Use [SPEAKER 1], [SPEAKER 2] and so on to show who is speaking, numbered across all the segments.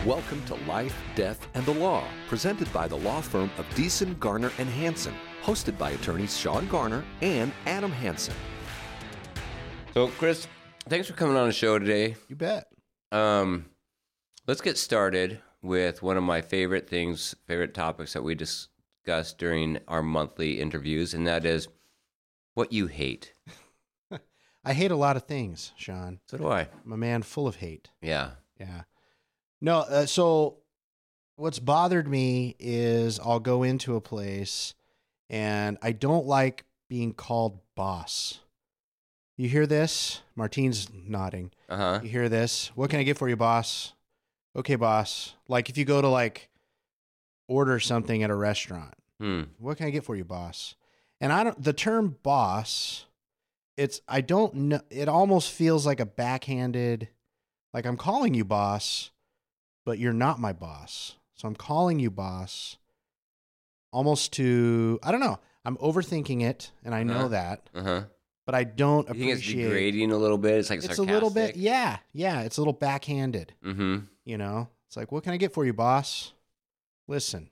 [SPEAKER 1] Welcome to Life, Death, and the Law, presented by the law firm of Deason, Garner, and Hansen, hosted by attorneys Sean Garner and Adam Hansen.
[SPEAKER 2] So, Chris, thanks for coming on the show today.
[SPEAKER 3] You bet.
[SPEAKER 2] Let's get started with one of my favorite topics that we discuss during our monthly interviews, and that is what you hate.
[SPEAKER 3] I hate a lot of things, Sean.
[SPEAKER 2] So do I.
[SPEAKER 3] I'm a man full of hate.
[SPEAKER 2] Yeah.
[SPEAKER 3] Yeah. No, so what's bothered me is I'll go into a place and I don't like being called boss. You hear this? Martine's nodding.
[SPEAKER 2] Uh-huh.
[SPEAKER 3] You hear this? What can I get for you, boss? Okay, boss. Like if you go to order something at a restaurant. What can I get for you, boss? And the term boss, I don't know, it almost feels like a backhanded, like I'm calling you boss, but you're not my boss. So I'm calling you boss almost to, I don't know, I'm overthinking it, and I know that, but I don't appreciate.
[SPEAKER 2] You think it's degrading a little bit? It's like sarcastic?
[SPEAKER 3] It's a little bit, yeah, it's a little backhanded.
[SPEAKER 2] Mm-hmm.
[SPEAKER 3] You know, it's like, what can I get for you, boss? Listen,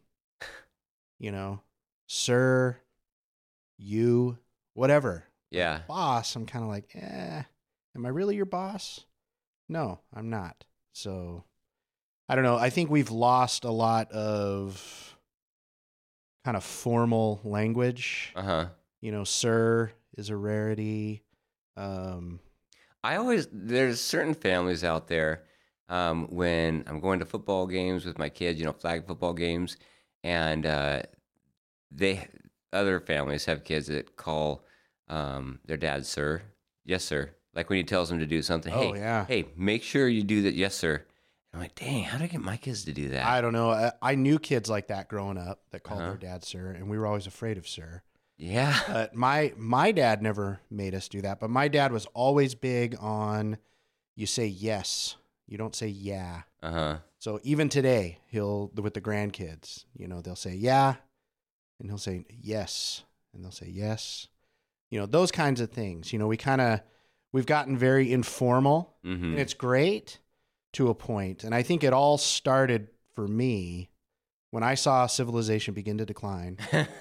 [SPEAKER 3] sir, you, whatever.
[SPEAKER 2] Yeah.
[SPEAKER 3] Boss, I'm kind of like, am I really your boss? No, I'm not. So, I don't know. I think we've lost a lot of kind of formal language. Sir is a rarity.
[SPEAKER 2] There's certain families out there, when I'm going to football games with my kids, flag football games, and other families have kids that call their dad sir. Yes, sir. Like when he tells them to do something.
[SPEAKER 3] Oh, yeah.
[SPEAKER 2] Hey, make sure you do that. Yes, sir. I'm like, dang, how do I get my kids to do that?
[SPEAKER 3] I don't know. I knew kids like that growing up that called their dad sir, and we were always afraid of sir.
[SPEAKER 2] Yeah.
[SPEAKER 3] My dad never made us do that, but my dad was always big on you say yes. You don't say yeah. So even today, with the grandkids, they'll say yeah, and he'll say yes, and they'll say yes. Those kinds of things. We've gotten very informal, and it's great to a point. And I think it all started for me when I saw civilization begin to decline.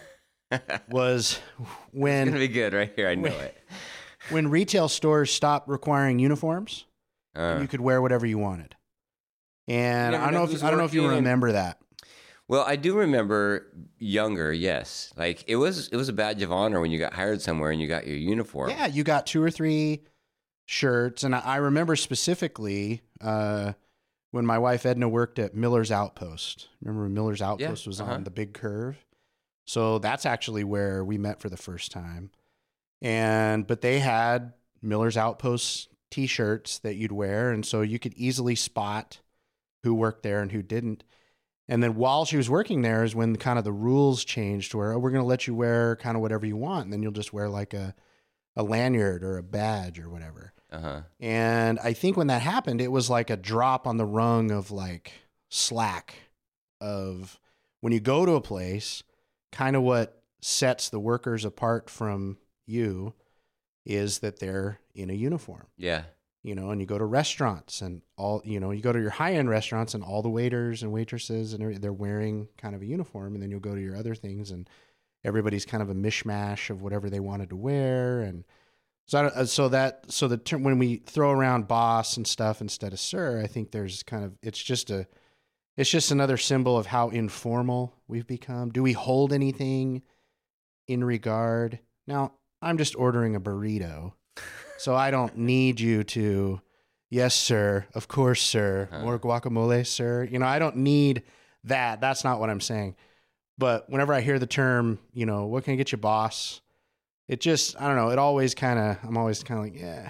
[SPEAKER 3] Was when
[SPEAKER 2] it's gonna be good right here. I know it.
[SPEAKER 3] When retail stores stopped requiring uniforms, you could wear whatever you wanted. And I don't know if you remember that.
[SPEAKER 2] Well, I do remember younger, yes. Like it was a badge of honor when you got hired somewhere and you got your uniform.
[SPEAKER 3] Yeah, you got 2 or 3 shirts, and I remember specifically when my wife Edna worked at Miller's Outpost. Remember when Miller's Outpost was on the big curve? So that's actually where we met for the first time. But they had Miller's Outpost t-shirts that you'd wear, and so you could easily spot who worked there and who didn't. And then while she was working there is when kind of the rules changed where we're going to let you wear kind of whatever you want, and then you'll just wear like a lanyard or a badge or whatever. And I think when that happened, it was like a drop on the rung of like slack of when you go to a place, kind of what sets the workers apart from you is that they're in a uniform.
[SPEAKER 2] Yeah.
[SPEAKER 3] And you go to restaurants and you go to your high-end restaurants and all the waiters and waitresses and they're wearing kind of a uniform, and then you'll go to your other things and everybody's kind of a mishmash of whatever they wanted to wear. And so the term, when we throw around boss and stuff instead of sir, I think there's kind of, it's just another symbol of how informal we've become. Do we hold anything in regard? Now, I'm just ordering a burrito, so I don't need you to, yes, sir, of course, sir, more guacamole, sir. I don't need that. That's not what I'm saying. But whenever I hear the term, what can I get you, boss? It just, I don't know, I'm always kind of like, yeah,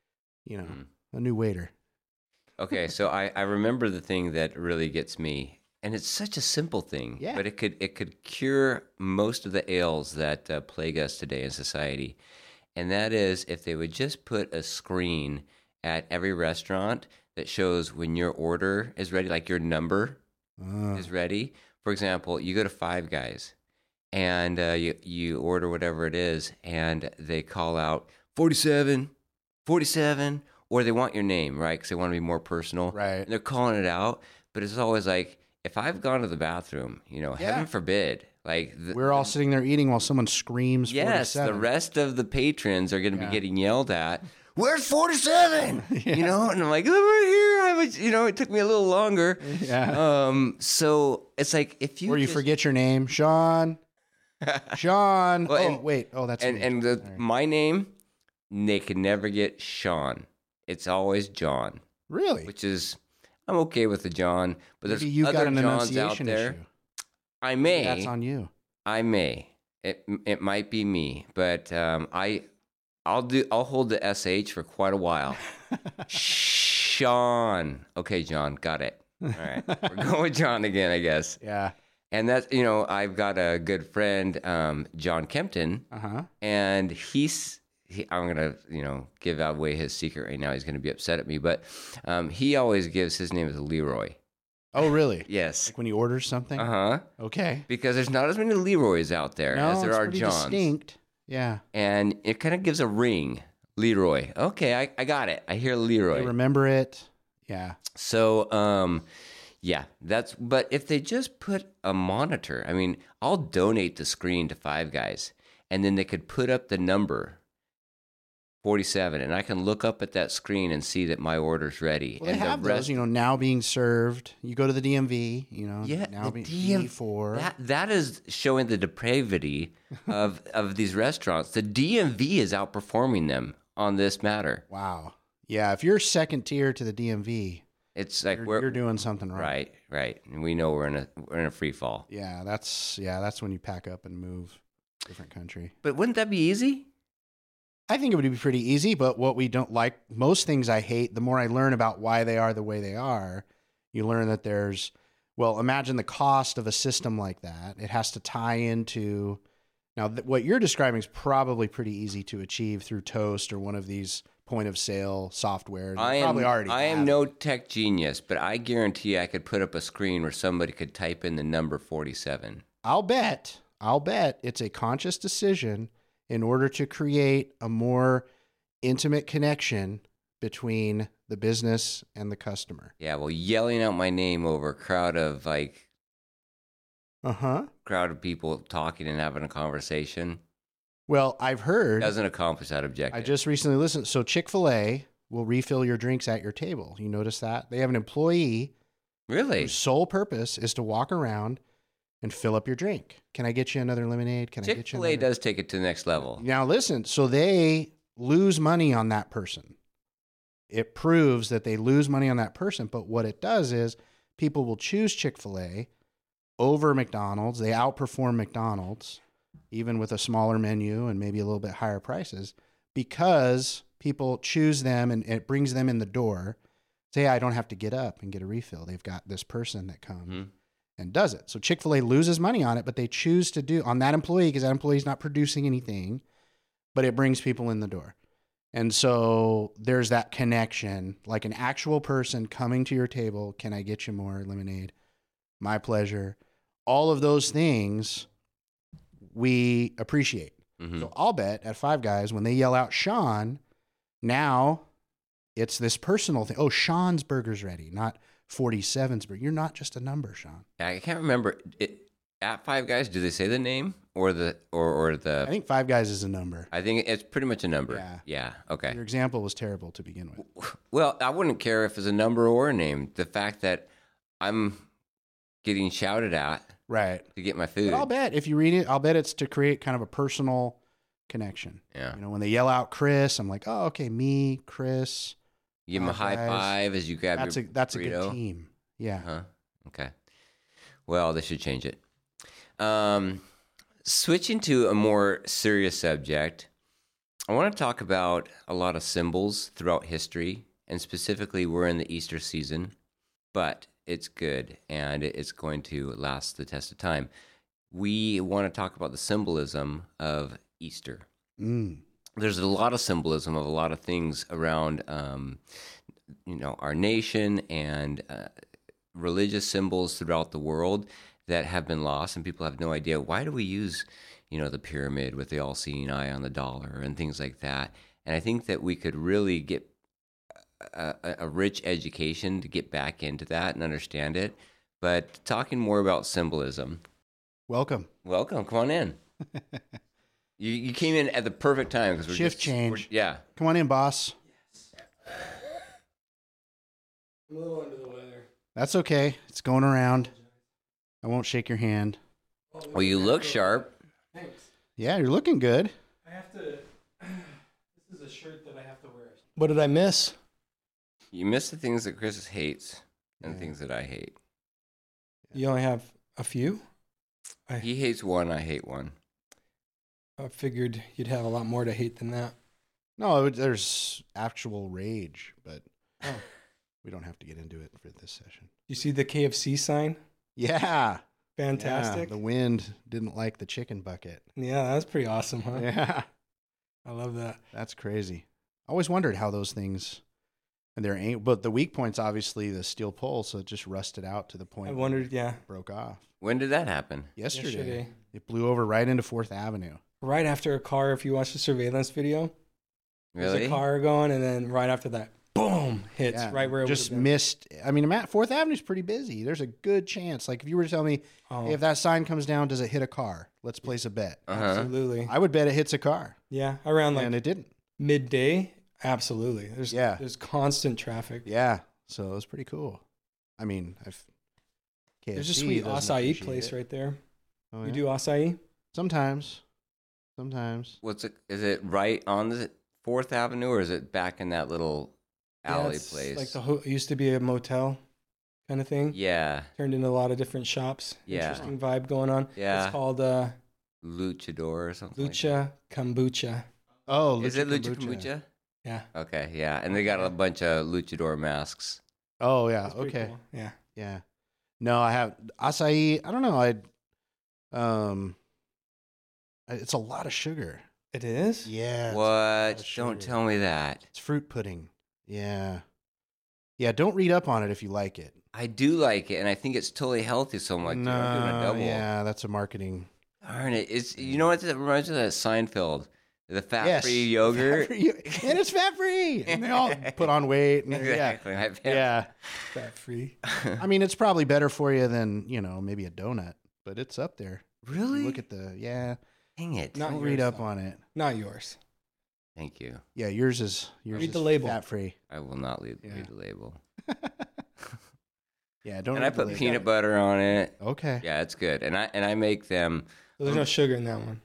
[SPEAKER 3] a new waiter.
[SPEAKER 2] Okay, so I remember the thing that really gets me, and it's such a simple thing, but it could cure most of the ails that plague us today in society, and that is if they would just put a screen at every restaurant that shows when your order is ready, like your number is ready. For example, you go to Five Guys, and you order whatever it is, and they call out 47, 47, or they want your name, right? Because they want to be more personal.
[SPEAKER 3] Right.
[SPEAKER 2] And they're calling it out. but it's always like, if I've gone to the bathroom, heaven forbid, like
[SPEAKER 3] we're all sitting there eating while someone screams 47.
[SPEAKER 2] Yes, the rest of the patrons are going to be getting yelled at. Where's 47? And I'm like, over here. It took me a little longer.
[SPEAKER 3] Yeah.
[SPEAKER 2] So it's like if you
[SPEAKER 3] forget your name, Sean. Sean. Well, that's me.
[SPEAKER 2] And my name, they can never get Sean. It's always John.
[SPEAKER 3] Really?
[SPEAKER 2] Which is, I'm okay with the John, but
[SPEAKER 3] Maybe
[SPEAKER 2] there's
[SPEAKER 3] you
[SPEAKER 2] other
[SPEAKER 3] got an
[SPEAKER 2] Johns out
[SPEAKER 3] enunciation
[SPEAKER 2] there.
[SPEAKER 3] issue.
[SPEAKER 2] I may.
[SPEAKER 3] That's on you.
[SPEAKER 2] I may. It might be me, but I'll hold the SH for quite a while. Sean. Okay, John, got it. All right. We're going with John again, I guess.
[SPEAKER 3] Yeah.
[SPEAKER 2] And that's, I've got a good friend, John Kempton, and I'm going to, give away his secret right now. He's going to be upset at me, but he always gives his name as Leroy.
[SPEAKER 3] Oh, really?
[SPEAKER 2] Yes.
[SPEAKER 3] Like when he orders something?
[SPEAKER 2] Uh-huh.
[SPEAKER 3] Okay.
[SPEAKER 2] Because there's not as many Leroys out there as there are Johns.
[SPEAKER 3] Distinct. Yeah.
[SPEAKER 2] And it kind of gives a ring. Leroy. Okay, I got it. I hear Leroy.
[SPEAKER 3] They remember it. Yeah.
[SPEAKER 2] So, but if they just put a monitor, I mean, I'll donate the screen to Five Guys, and then they could put up the number 47, and I can look up at that screen and see that my order's ready.
[SPEAKER 3] Well,
[SPEAKER 2] and
[SPEAKER 3] they have those, now being served. You go to the DMV, now being DMV.
[SPEAKER 2] That is showing the depravity of these restaurants. The DMV is outperforming them on this matter.
[SPEAKER 3] Wow. Yeah, if you're second tier to the DMV,
[SPEAKER 2] it's like
[SPEAKER 3] you're doing something wrong.
[SPEAKER 2] Right. And we know we're in a free fall.
[SPEAKER 3] Yeah, that's when you pack up and move to a different country.
[SPEAKER 2] But wouldn't that be easy?
[SPEAKER 3] I think it would be pretty easy, but what we don't like, most things I hate, the more I learn about why they are the way they are, you learn that imagine the cost of a system like that. It has to tie into, what you're describing is probably pretty easy to achieve through Toast or one of these point of sale software. I
[SPEAKER 2] am no tech genius, but I guarantee I could put up a screen where somebody could type in the number 47.
[SPEAKER 3] I'll bet it's a conscious decision in order to create a more intimate connection between the business and the customer.
[SPEAKER 2] Yeah, well, yelling out my name over a crowd of crowd of people talking and having a conversation.
[SPEAKER 3] Well, I've heard
[SPEAKER 2] doesn't accomplish that objective.
[SPEAKER 3] I just recently listened. So Chick-fil-A will refill your drinks at your table. You notice that? They have an employee
[SPEAKER 2] really
[SPEAKER 3] whose sole purpose is to walk around and fill up your drink. Can I get you another lemonade?
[SPEAKER 2] Chick-fil-A does take it to the next level.
[SPEAKER 3] Now listen, so they lose money on that person. It proves that they lose money on that person, but what it does is people will choose Chick-fil-A over McDonald's. They outperform McDonald's, even with a smaller menu and maybe a little bit higher prices, because people choose them and it brings them in the door. Say, I don't have to get up and get a refill. They've got this person that comes and does it. So Chick-fil-A loses money on it, but they choose to do on that employee because that employee is not producing anything, but it brings people in the door. And so there's that connection, like an actual person coming to your table. Can I get you more lemonade? My pleasure. All of those things we appreciate. Mm-hmm. So I'll bet at Five Guys, when they yell out Sean, now it's this personal thing. Oh, Sean's burger's ready, not 47's burger. You're not just a number, Sean.
[SPEAKER 2] I can't remember it at Five Guys. Do they say the name or the? I
[SPEAKER 3] think Five Guys is a number.
[SPEAKER 2] I think it's pretty much a number. Yeah. Okay.
[SPEAKER 3] Your example was terrible to begin with.
[SPEAKER 2] Well, I wouldn't care if it's a number or a name. The fact that I'm getting shouted at,
[SPEAKER 3] right,
[SPEAKER 2] to get my food.
[SPEAKER 3] But I'll bet if you read it, I'll bet it's to create kind of a personal connection.
[SPEAKER 2] Yeah.
[SPEAKER 3] When they yell out Chris, I'm like, oh, okay, me, Chris.
[SPEAKER 2] Give him a high five as you grab your burrito.
[SPEAKER 3] That's a good team. Yeah.
[SPEAKER 2] Huh? Okay. Well, they should change it. Switching to a more serious subject, I want to talk about a lot of symbols throughout history, and specifically we're in the Easter season, but it's good and it's going to last the test of time. We want to talk about the symbolism of Easter. There's a lot of symbolism of a lot of things around, our nation and religious symbols throughout the world that have been lost, and people have no idea. Why do we use, the pyramid with the all-seeing eye on the dollar and things like that? And I think that we could really get a rich education to get back into that and understand it. But talking more about symbolism.
[SPEAKER 3] Welcome.
[SPEAKER 2] Come on in. You came in at the perfect time because we're
[SPEAKER 3] shift change.
[SPEAKER 2] Yeah.
[SPEAKER 3] Come on in, boss.
[SPEAKER 4] Yes. I'm a little under the weather.
[SPEAKER 3] That's okay. It's going around. I won't shake your hand.
[SPEAKER 2] Well, you look sharp.
[SPEAKER 4] Thanks.
[SPEAKER 3] Yeah, you're looking good.
[SPEAKER 4] I have to. This is a shirt that I have to wear. What did I miss?
[SPEAKER 2] You miss the things that Chris hates and the things that I hate.
[SPEAKER 4] You only have a few?
[SPEAKER 2] He hates one, I hate one.
[SPEAKER 4] I figured you'd have a lot more to hate than that.
[SPEAKER 3] No, there's actual rage, but we don't have to get into it for this session.
[SPEAKER 4] You see the KFC sign?
[SPEAKER 3] Yeah.
[SPEAKER 4] Fantastic.
[SPEAKER 3] Yeah, the wind didn't like the chicken bucket.
[SPEAKER 4] Yeah, that's pretty awesome, huh?
[SPEAKER 3] Yeah.
[SPEAKER 4] I love that.
[SPEAKER 3] That's crazy. I always wondered how those things, and there ain't, but the weak point's obviously the steel pole, so it just rusted out to the point
[SPEAKER 4] I wondered, yeah.
[SPEAKER 3] it broke off.
[SPEAKER 2] When did that happen?
[SPEAKER 3] Yesterday. It blew over right into 4th Avenue.
[SPEAKER 4] Right after a car, if you watch the surveillance video,
[SPEAKER 2] Really?
[SPEAKER 4] there's a car going, and then right after that, boom, hits right where it
[SPEAKER 3] just
[SPEAKER 4] would've been.
[SPEAKER 3] missed. I mean, 4th Avenue's pretty busy. There's a good chance. Like if you were to tell me, hey, if that sign comes down, does it hit a car? Let's place a bet.
[SPEAKER 4] Absolutely.
[SPEAKER 3] I would bet it hits a car.
[SPEAKER 4] Yeah, around like
[SPEAKER 3] And it didn't.
[SPEAKER 4] midday, absolutely. There's constant traffic.
[SPEAKER 3] Yeah. So it was pretty cool. I mean,
[SPEAKER 4] There's a sweet acai place right there.
[SPEAKER 3] Oh,
[SPEAKER 4] You do acai?
[SPEAKER 3] Sometimes.
[SPEAKER 2] What's it? Is it right on the 4th Avenue, or is it back in that little alley
[SPEAKER 4] it's
[SPEAKER 2] place?
[SPEAKER 4] Like it used to be a motel kind of thing.
[SPEAKER 2] Yeah.
[SPEAKER 4] Turned into a lot of different shops.
[SPEAKER 2] Yeah.
[SPEAKER 4] Interesting vibe going on.
[SPEAKER 2] Yeah.
[SPEAKER 4] It's called
[SPEAKER 2] Luchador or something.
[SPEAKER 4] Lucha Kombucha.
[SPEAKER 3] Oh,
[SPEAKER 2] Is it Lucha Kombucha?
[SPEAKER 4] Yeah.
[SPEAKER 2] Okay, yeah. And they got a bunch of luchador masks.
[SPEAKER 3] Oh, yeah.
[SPEAKER 4] That's pretty
[SPEAKER 3] Okay.
[SPEAKER 4] cool. Yeah.
[SPEAKER 3] Yeah. No, I have acai. I don't know. It's a lot of sugar.
[SPEAKER 4] It is?
[SPEAKER 3] Yeah.
[SPEAKER 2] What?
[SPEAKER 3] sugar.
[SPEAKER 2] Don't tell me that.
[SPEAKER 3] It's fruit pudding. Yeah. Yeah. Don't read up on it if you like it.
[SPEAKER 2] I do like it, and I think it's totally healthy, so I'm like, dude, I'm doing a double.
[SPEAKER 3] Yeah, that's a marketing.
[SPEAKER 2] Darn it. You know what? It reminds me of that Seinfeld. The fat-free yogurt.
[SPEAKER 3] And it's fat-free. And they all put on weight. And
[SPEAKER 2] Exactly.
[SPEAKER 3] Yeah.
[SPEAKER 4] Fat free.
[SPEAKER 3] I mean, it's probably better for you than, maybe a donut, but it's up there.
[SPEAKER 2] Really?
[SPEAKER 3] Look at
[SPEAKER 2] Dang it.
[SPEAKER 4] Not
[SPEAKER 3] don't
[SPEAKER 4] yours,
[SPEAKER 3] read up
[SPEAKER 4] though.
[SPEAKER 3] on it.
[SPEAKER 4] Not yours.
[SPEAKER 2] Thank you.
[SPEAKER 3] Yeah, yours is
[SPEAKER 4] Read the label.
[SPEAKER 3] fat-free.
[SPEAKER 2] I will not read the label.
[SPEAKER 3] Yeah, don't
[SPEAKER 2] And
[SPEAKER 3] read
[SPEAKER 2] I
[SPEAKER 3] the
[SPEAKER 2] put
[SPEAKER 3] label.
[SPEAKER 2] peanut butter on it.
[SPEAKER 3] Okay.
[SPEAKER 2] Yeah, it's good. And I make them.
[SPEAKER 4] There's no sugar in that one.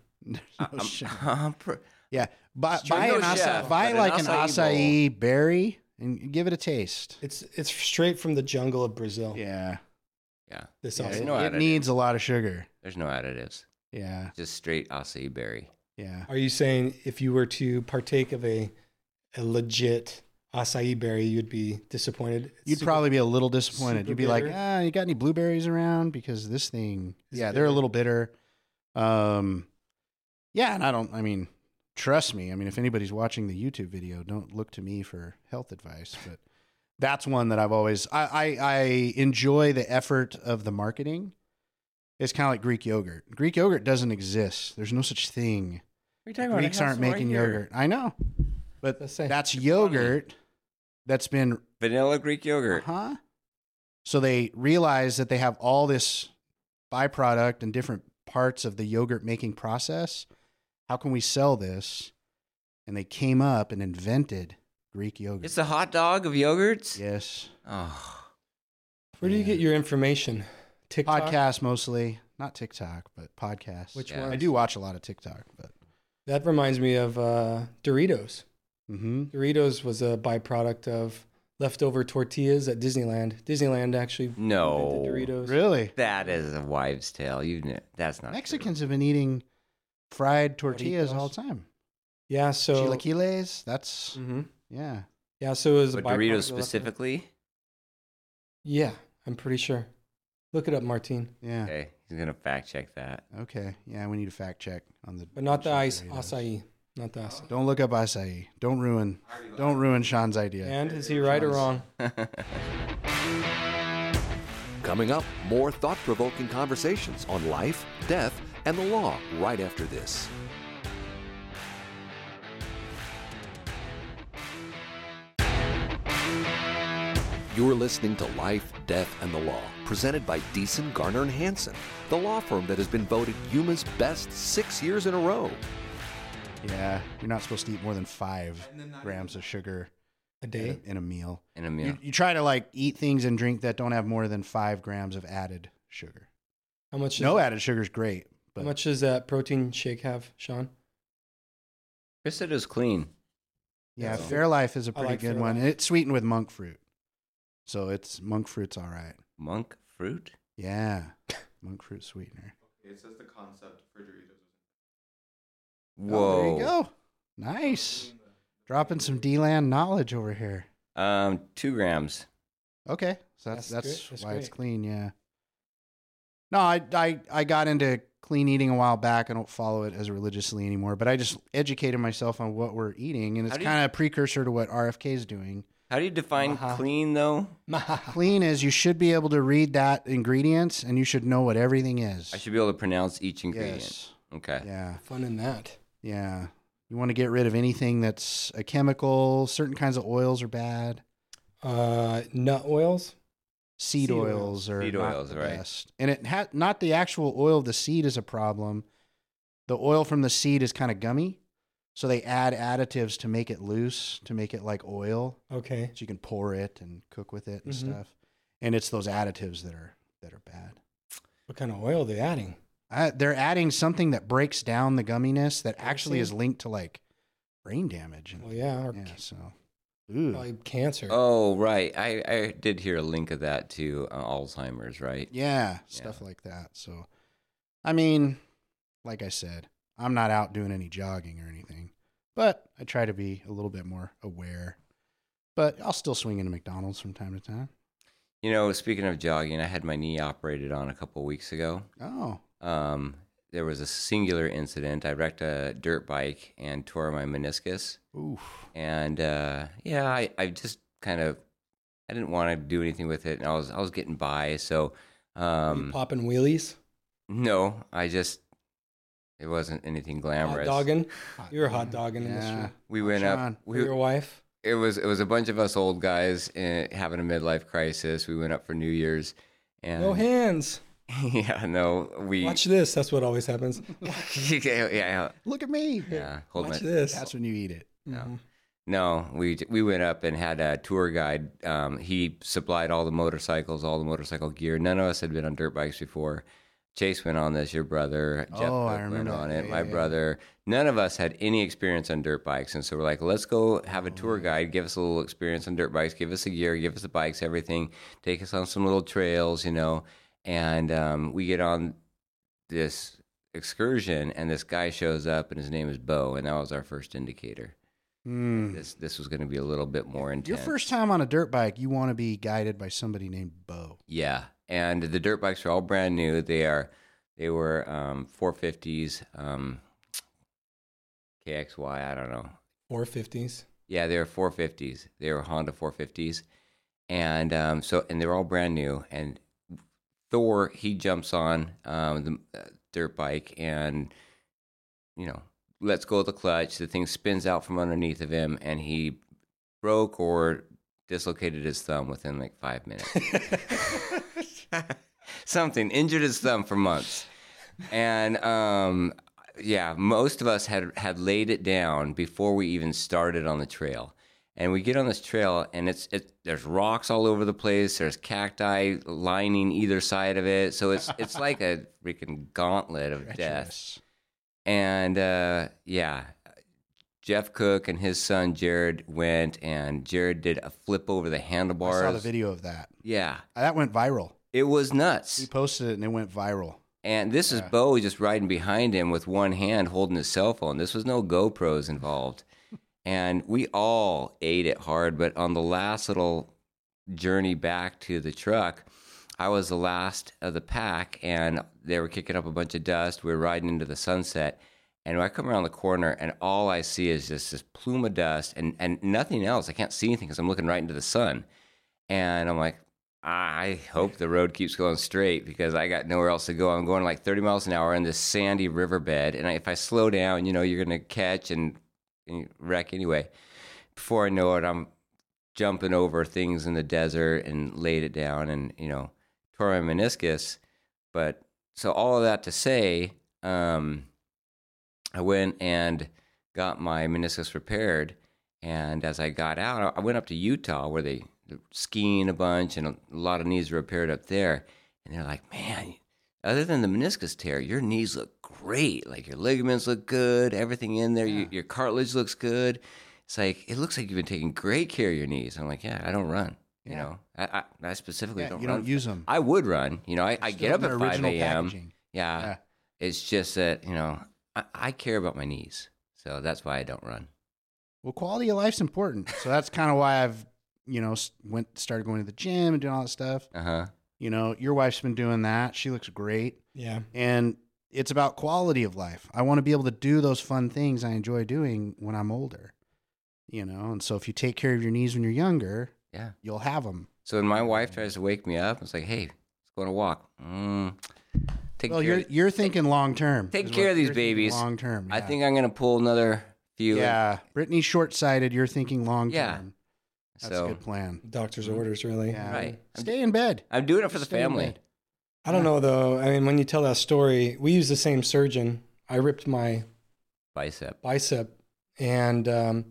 [SPEAKER 3] Yeah. Buy
[SPEAKER 2] no
[SPEAKER 3] an
[SPEAKER 2] chef,
[SPEAKER 3] buy
[SPEAKER 2] but
[SPEAKER 3] like
[SPEAKER 2] an
[SPEAKER 3] an
[SPEAKER 2] acai
[SPEAKER 3] acai berry and give it a taste.
[SPEAKER 4] It's straight from the jungle of Brazil.
[SPEAKER 3] Yeah.
[SPEAKER 2] Yeah.
[SPEAKER 4] This
[SPEAKER 3] Yeah,
[SPEAKER 4] acai.
[SPEAKER 2] no
[SPEAKER 3] it
[SPEAKER 2] additives.
[SPEAKER 3] needs a lot of sugar.
[SPEAKER 2] There's no additives.
[SPEAKER 3] Yeah.
[SPEAKER 2] Just straight acai berry.
[SPEAKER 3] Yeah.
[SPEAKER 4] Are you saying if you were to partake of a legit acai berry, you'd be disappointed?
[SPEAKER 3] You'd probably be a little disappointed.
[SPEAKER 4] super
[SPEAKER 3] You'd be like,
[SPEAKER 4] bitter?
[SPEAKER 3] you got any blueberries around? Because this thing,
[SPEAKER 4] It's
[SPEAKER 3] they're a
[SPEAKER 4] bitter.
[SPEAKER 3] little bitter. Yeah, and trust me. I mean, if anybody's watching the YouTube video, don't look to me for health advice, but that's one that I've always, I enjoy the effort of the marketing. It's kind of like Greek yogurt. Greek yogurt doesn't exist. There's no such thing.
[SPEAKER 2] What are you talking about?
[SPEAKER 3] Greeks aren't making yogurt. I know, but
[SPEAKER 4] Let's say.
[SPEAKER 3] that's yogurt that's been
[SPEAKER 2] Vanilla Greek yogurt.
[SPEAKER 3] huh? So they realize that they have all this byproduct and different parts of the yogurt making process. How can we sell this? And they came up and invented Greek yogurt.
[SPEAKER 2] It's the hot dog of yogurts?
[SPEAKER 3] Yes.
[SPEAKER 2] Oh.
[SPEAKER 4] Where do you get your information? TikTok?
[SPEAKER 3] Podcast mostly. Not TikTok, but podcasts.
[SPEAKER 4] Which
[SPEAKER 2] Yeah.
[SPEAKER 4] one?
[SPEAKER 3] I do watch a lot of TikTok, but
[SPEAKER 4] That reminds me of Doritos.
[SPEAKER 3] mm-hmm.
[SPEAKER 4] Doritos was a byproduct of leftover tortillas at Disneyland. Disneyland actually
[SPEAKER 2] No.
[SPEAKER 4] invented Doritos.
[SPEAKER 3] Really?
[SPEAKER 2] That is a wives' tale. That's not
[SPEAKER 3] Mexicans have been eating fried tortillas
[SPEAKER 4] Burritos.
[SPEAKER 3] all the time.
[SPEAKER 4] Yeah, so
[SPEAKER 3] Chilaquiles, that's
[SPEAKER 4] Mhm.
[SPEAKER 3] yeah.
[SPEAKER 4] Yeah, so it was
[SPEAKER 2] true.
[SPEAKER 4] a
[SPEAKER 2] But
[SPEAKER 4] byproduct
[SPEAKER 2] Doritos
[SPEAKER 4] of leftover-
[SPEAKER 2] specifically?
[SPEAKER 4] Yeah, I'm pretty sure. Look it up, Martine.
[SPEAKER 3] Yeah.
[SPEAKER 2] Okay, he's going to fact check that.
[SPEAKER 3] Okay. Yeah, we need a fact check on the
[SPEAKER 4] But not the ice
[SPEAKER 3] Doritos.
[SPEAKER 4] acai. Not the acai.
[SPEAKER 3] Don't look up acai. Don't ruin Sean's idea.
[SPEAKER 4] And is he right or wrong?
[SPEAKER 1] Coming up, more thought-provoking conversations on life, death, and the law right after this. You're listening to Life, Death, and the Law, presented by Deason, Garner, and Hansen, the law firm that has been voted Yuma's best 6 years in a row.
[SPEAKER 3] Yeah, you're not supposed to eat more than 5 grams of sugar
[SPEAKER 4] a day
[SPEAKER 3] in a meal.
[SPEAKER 2] In a meal.
[SPEAKER 3] You try to like eat things and drink that don't have more than 5 grams of added sugar.
[SPEAKER 4] How much?
[SPEAKER 3] No added sugar is great. But
[SPEAKER 4] how much does that protein shake have, Sean?
[SPEAKER 2] Chris said it was clean.
[SPEAKER 3] Yeah, Fairlife is a pretty
[SPEAKER 4] like
[SPEAKER 3] good
[SPEAKER 4] Fairlife.
[SPEAKER 3] one. And it's sweetened with monk fruit. So monk fruit's all right.
[SPEAKER 2] Monk fruit?
[SPEAKER 3] Yeah. Monk fruit sweetener.
[SPEAKER 5] It says the concept for Doritos.
[SPEAKER 2] Whoa.
[SPEAKER 3] Oh, there you go. Nice. Dropping some D-Land knowledge over here.
[SPEAKER 2] 2 grams.
[SPEAKER 3] Okay. So
[SPEAKER 4] That's
[SPEAKER 3] that's
[SPEAKER 4] good. That's
[SPEAKER 3] why it's
[SPEAKER 4] great.
[SPEAKER 3] clean, yeah. No, I got into clean eating a while back. I don't follow it as religiously anymore, but I just educated myself on what we're eating, and it's kind of a precursor to what RFK is doing.
[SPEAKER 2] How do you define clean, though?
[SPEAKER 3] Clean is you should be able to read that ingredients, and you should know what everything is.
[SPEAKER 2] I should be able to pronounce each ingredient.
[SPEAKER 3] Yes.
[SPEAKER 2] Okay.
[SPEAKER 3] Yeah.
[SPEAKER 4] Fun in that.
[SPEAKER 3] Yeah. You want to get rid of anything that's a chemical. Certain kinds of oils are bad.
[SPEAKER 4] Nut oils.
[SPEAKER 3] Seed oils are
[SPEAKER 2] Seed
[SPEAKER 3] not
[SPEAKER 2] oils,
[SPEAKER 3] the
[SPEAKER 2] right.
[SPEAKER 3] best. And it not the actual oil of the seed is a problem. The oil from the seed is kind of gummy. So they add additives to make it loose, to make it like oil.
[SPEAKER 4] Okay.
[SPEAKER 3] So you can pour it and cook with it and
[SPEAKER 4] Mhm.
[SPEAKER 3] stuff. And it's those additives that are bad.
[SPEAKER 4] What kind of oil are they adding?
[SPEAKER 3] They're adding something that breaks down the gumminess that actually
[SPEAKER 4] see.
[SPEAKER 3] is linked to like brain damage. And,
[SPEAKER 4] Well, yeah, or
[SPEAKER 3] so. Ooh.
[SPEAKER 4] probably cancer.
[SPEAKER 2] Oh, right. I did hear a link of that to Alzheimer's, right?
[SPEAKER 3] Yeah, stuff like that. So, I mean, like I said, I'm not out doing any jogging or anything, but I try to be a little bit more aware. But I'll still swing into McDonald's from time to time.
[SPEAKER 2] You know, speaking of jogging, I had my knee operated on a couple of weeks ago.
[SPEAKER 3] Oh,
[SPEAKER 2] There was a singular incident. I wrecked a dirt bike and tore my meniscus.
[SPEAKER 3] oof.
[SPEAKER 2] And yeah, I just kind of I didn't want to do anything with it, and I was getting by. So
[SPEAKER 4] Are you popping wheelies?
[SPEAKER 2] no, it wasn't anything
[SPEAKER 4] Hot
[SPEAKER 2] glamorous.
[SPEAKER 4] dogging? You were hot dogging in this
[SPEAKER 3] Yeah.
[SPEAKER 4] room.
[SPEAKER 2] We went
[SPEAKER 3] Sean,
[SPEAKER 2] up.
[SPEAKER 4] For your wife?
[SPEAKER 2] It was a bunch of us old guys having a midlife crisis. We went up for New Year's, and
[SPEAKER 4] No hands.
[SPEAKER 2] yeah, no, we
[SPEAKER 4] Watch this. That's what always happens.
[SPEAKER 2] yeah.
[SPEAKER 3] Look at me.
[SPEAKER 2] Hold
[SPEAKER 4] Watch
[SPEAKER 2] my,
[SPEAKER 4] this.
[SPEAKER 3] That's when you eat it.
[SPEAKER 4] Mhm.
[SPEAKER 2] No, we went up and had a tour guide. He supplied all the motorcycles, all the motorcycle gear. None of us had been on dirt bikes before. Chase went on this. Your brother, Jeff,
[SPEAKER 3] Oh, I
[SPEAKER 2] Cook went
[SPEAKER 3] remember
[SPEAKER 2] on
[SPEAKER 3] that.
[SPEAKER 2] it.
[SPEAKER 3] Yeah,
[SPEAKER 2] My
[SPEAKER 3] yeah,
[SPEAKER 2] brother. None of us had any experience on dirt bikes, and so we're like, let's go have a tour guide, give us a little experience on dirt bikes, give us the gear, give us the bikes, everything, take us on some little trails, And we get on this excursion, and this guy shows up, and his name is Bo, and that was our first indicator. This was going to be a little bit more intense.
[SPEAKER 3] Your first time on a dirt bike, you want to be guided by somebody named Bo.
[SPEAKER 2] Yeah, and the dirt bikes are all brand new. They were 450s, KXY. I don't know.
[SPEAKER 4] 450s.
[SPEAKER 2] Yeah, they were 450s. They were Honda 450s, and they were all brand new. And Thor, he jumps on the dirt bike, and lets go of the clutch. The thing spins out from underneath of him, and he broke or dislocated his thumb within like 5 minutes. Something injured his thumb for months, and most of us had laid it down before we even started on the trail. And we get on this trail, and there's rocks all over the place. There's cacti lining either side of it, so it's like a freaking gauntlet of death.
[SPEAKER 3] Treacherous.
[SPEAKER 2] And Jeff Cook and his son Jared went, and Jared did a flip over the handlebars.
[SPEAKER 3] I saw the video of that.
[SPEAKER 2] Yeah,
[SPEAKER 3] That went viral.
[SPEAKER 2] it was
[SPEAKER 3] He
[SPEAKER 2] nuts.
[SPEAKER 3] posted it and it went viral.
[SPEAKER 2] And this is Bo just riding behind him with one hand holding his cell phone. This was no GoPros involved. And we all ate it hard, but on the last little journey back to the truck, I was the last of the pack, and they were kicking up a bunch of dust. We were riding into the sunset, and I come around the corner, and all I see is just this plume of dust and nothing else. I can't see anything because I'm looking right into the sun. And I'm like, I hope the road keeps going straight because I got nowhere else to go. I'm going like 30 miles an hour in this sandy riverbed, and if I slow down, you're going to catch and wreck anyway. Before I know it, I'm jumping over things in the desert and laid it down and, tore my meniscus. But so all of that to say, I went and got my meniscus repaired. And as I got out, I went up to Utah where they're skiing a bunch and a lot of knees are repaired up there. And they're like, man, other than the meniscus tear, your knees look great. Like your ligaments look good, everything in there, your cartilage looks good. It's like, it looks like you've been taking great care of your knees. I'm like, yeah, I don't run. You know, I specifically don't run.
[SPEAKER 3] You don't use them.
[SPEAKER 2] I would run. I get up at 5 a.m.
[SPEAKER 3] Packaging.
[SPEAKER 2] Yeah. It's just that, I care about my knees. So that's why I don't run.
[SPEAKER 3] Well, quality of life's important. So that's kind of why I've, started going to the gym and doing all that stuff.
[SPEAKER 2] Uh-huh.
[SPEAKER 3] Your wife's been doing that. She looks great.
[SPEAKER 4] Yeah.
[SPEAKER 3] And it's about quality of life. I want to be able to do those fun things I enjoy doing when I'm older, and so if you take care of your knees when you're younger, you'll have them.
[SPEAKER 2] So when my wife tries to wake me up, it's like, hey, let's go on a walk.
[SPEAKER 3] You're thinking long term.
[SPEAKER 2] Take care of these babies.
[SPEAKER 3] Long term. Yeah.
[SPEAKER 2] I think I'm going to pull another few.
[SPEAKER 3] Yeah. Brittany's short-sighted. You're thinking long term.
[SPEAKER 2] Yeah.
[SPEAKER 3] That's a good plan.
[SPEAKER 4] Doctor's orders, really.
[SPEAKER 3] Yeah.
[SPEAKER 2] Right.
[SPEAKER 3] Stay in bed.
[SPEAKER 2] I'm doing it for the family.
[SPEAKER 4] I don't know, though. I mean, when you tell that story, we use the same surgeon. I ripped my bicep, and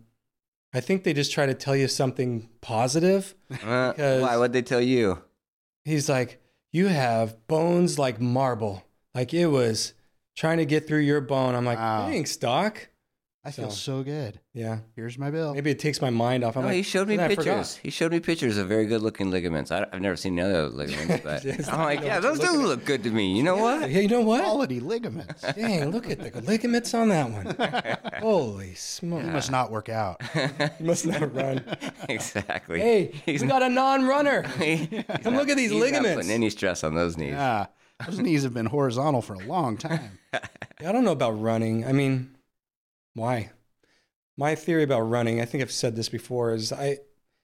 [SPEAKER 4] I think they just try to tell you something positive.
[SPEAKER 2] Why? What'd they tell you?
[SPEAKER 4] He's like, you have bones like marble. Like it was trying to get through your bone. I'm like, thanks, doc.
[SPEAKER 3] I feel so good.
[SPEAKER 4] Yeah.
[SPEAKER 3] Here's my bill.
[SPEAKER 4] Maybe it takes my mind off.
[SPEAKER 2] He showed me pictures. He showed me pictures of very good-looking ligaments. I've never seen any other ligaments, but I'm like, those do look good to me. You know what?
[SPEAKER 4] Yeah, you know what?
[SPEAKER 3] Quality ligaments.
[SPEAKER 4] Dang, look at the ligaments on that one. Holy smokes.
[SPEAKER 3] He must not work out.
[SPEAKER 4] He must not run.
[SPEAKER 2] Exactly.
[SPEAKER 4] Hey, we got a non-runner. Come look at these ligaments.
[SPEAKER 2] He's not putting any stress on those knees.
[SPEAKER 3] Yeah. Those knees have been horizontal for a long time.
[SPEAKER 4] I don't know about running. I mean, why? My theory about running, I think I've said this before, is I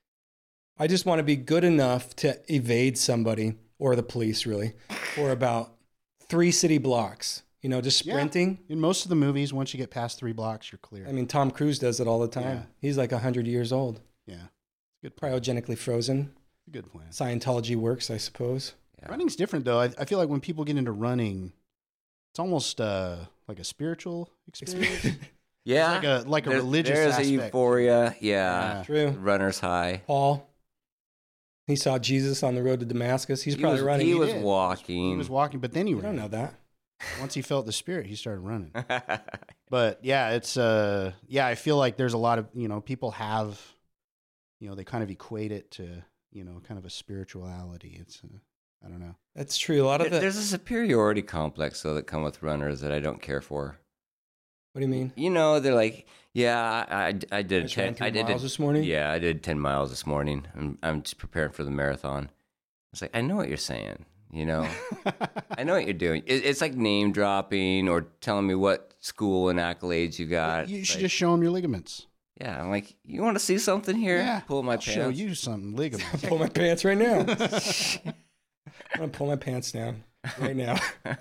[SPEAKER 4] just want to be good enough to evade somebody or the police, really, for about 3 city blocks. Just sprinting.
[SPEAKER 3] Yeah. In most of the movies, once you get past 3 blocks, you're clear.
[SPEAKER 4] I mean, Tom Cruise does it all the time.
[SPEAKER 3] Yeah.
[SPEAKER 4] He's like 100 years old.
[SPEAKER 3] Yeah. Good plan.
[SPEAKER 4] Cryogenically frozen.
[SPEAKER 3] Good plan.
[SPEAKER 4] Scientology works, I suppose.
[SPEAKER 3] Yeah. Running's different, though. I feel like when people get into running, it's almost like a spiritual experience.
[SPEAKER 2] Yeah,
[SPEAKER 3] it's like a religious
[SPEAKER 2] There's
[SPEAKER 3] aspect.
[SPEAKER 2] a euphoria. Yeah,
[SPEAKER 4] true.
[SPEAKER 2] Runner's high.
[SPEAKER 4] Paul, he saw Jesus on the road to Damascus. He's probably running.
[SPEAKER 2] He was walking.
[SPEAKER 3] He was walking, but then he ran.
[SPEAKER 4] I don't know that.
[SPEAKER 3] Once he felt the Spirit, he started running. But yeah, it's I feel like there's a lot of people have, they kind of equate it to kind of a spirituality. It's I don't know.
[SPEAKER 4] That's true.
[SPEAKER 2] There's a superiority complex though that come with runners that I don't care for.
[SPEAKER 4] What do you mean?
[SPEAKER 2] They're like, I did 10
[SPEAKER 4] miles this morning.
[SPEAKER 2] Yeah, I did 10 miles this morning. I'm just preparing for the marathon. It's like, I know what you're saying. I know what you're doing. It's like name dropping or telling me what school and accolades you got.
[SPEAKER 3] You should just show them your ligaments.
[SPEAKER 2] Yeah, I'm like, you want to see something here?
[SPEAKER 3] Yeah,
[SPEAKER 2] pull my pants.
[SPEAKER 3] Show you something ligaments.
[SPEAKER 4] Pull my pants right now. I'm gonna pull my pants down right now.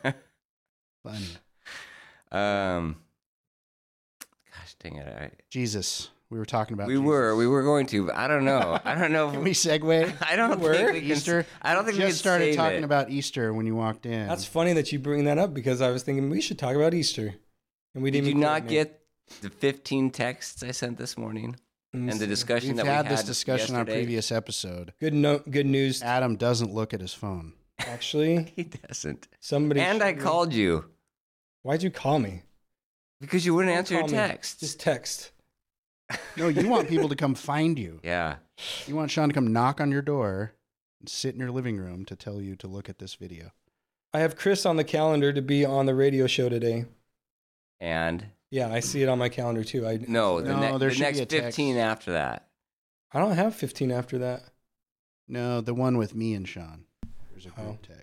[SPEAKER 3] Funny.
[SPEAKER 2] Dang it!
[SPEAKER 3] Jesus, we were talking about.
[SPEAKER 2] We were going to, but I don't know.
[SPEAKER 3] Can we segue?
[SPEAKER 2] I don't think we can.
[SPEAKER 3] Easter.
[SPEAKER 2] I don't think we
[SPEAKER 3] just started talking about Easter when you walked in.
[SPEAKER 4] That's funny that you bring that up because I was thinking we should talk about Easter, and we didn't.
[SPEAKER 2] Did you not get the 15 texts I sent this morning and the discussion
[SPEAKER 3] We've
[SPEAKER 2] that we had
[SPEAKER 3] this discussion
[SPEAKER 2] yesterday?
[SPEAKER 3] on a previous episode.
[SPEAKER 4] Good news.
[SPEAKER 3] Adam doesn't look at his phone.
[SPEAKER 4] Actually,
[SPEAKER 2] he doesn't.
[SPEAKER 4] Somebody.
[SPEAKER 2] And I called you.
[SPEAKER 4] Why'd you call me?
[SPEAKER 2] Because you wouldn't answer your text.
[SPEAKER 4] Just text.
[SPEAKER 3] No, you want people to come find you.
[SPEAKER 2] Yeah.
[SPEAKER 3] You want Sean to come knock on your door and sit in your living room to tell you to look at this video.
[SPEAKER 4] I have Chris on the calendar to be on the radio show today.
[SPEAKER 2] And?
[SPEAKER 4] Yeah, I see it on my calendar too.
[SPEAKER 2] The next 15 after that.
[SPEAKER 4] I don't have 15 after that.
[SPEAKER 3] No, the one with me and Sean. There's a group text.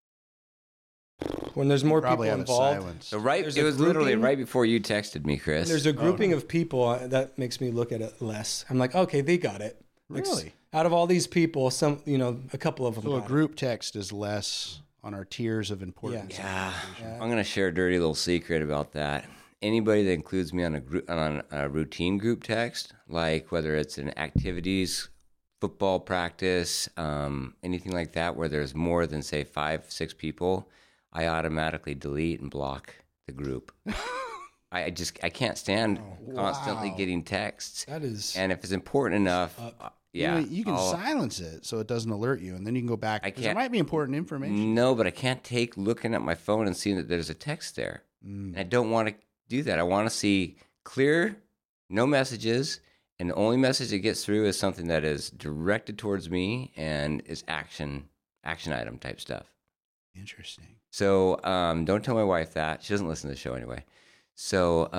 [SPEAKER 4] When there's more people involved.
[SPEAKER 2] So it was literally right before you texted me, Chris.
[SPEAKER 4] When there's a grouping of people that makes me look at it less. I'm like, okay, they got it.
[SPEAKER 3] Really?
[SPEAKER 4] Out of all these people, a couple of them.
[SPEAKER 3] So a group text is less on our tiers of importance.
[SPEAKER 2] Yeah. I'm going to share a dirty little secret about that. Anybody that includes me on a routine group text, like whether it's an activities football practice, anything like that where there's more than, say, 5, 6 people, I automatically delete and block the group. I can't stand constantly getting texts.
[SPEAKER 4] That is,
[SPEAKER 2] and if it's important enough, yeah,
[SPEAKER 3] you can silence it so it doesn't alert you, and then you can go back. Because there might be important information.
[SPEAKER 2] No, but I can't take looking at my phone and seeing that there's a text there. And I don't want to do that. I want to see clear, no messages, and the only message that gets through is something that is directed towards me and is action item type stuff.
[SPEAKER 3] Interesting.
[SPEAKER 2] So don't tell my wife that. She doesn't listen to the show anyway. So